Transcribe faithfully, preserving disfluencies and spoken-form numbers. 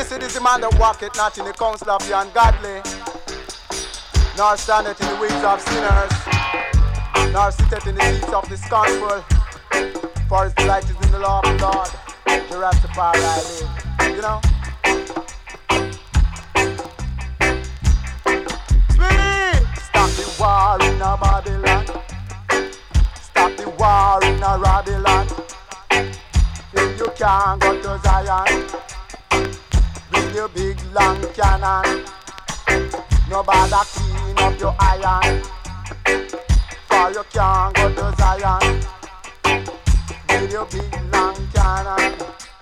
Blessed is the man that walketh not in the counsel of the ungodly, nor standeth in the ways of sinners, nor sitteth in the seats of the scornful. For his delight is in the law of the Lord, the Rastafari I live. You know? Speedy! Stop the war in a Babylon. Stop the war in a Babylon. If you can't go to Zion with your big long cannon, nobody clean up your iron. For you can't go to Zion with your big long cannon.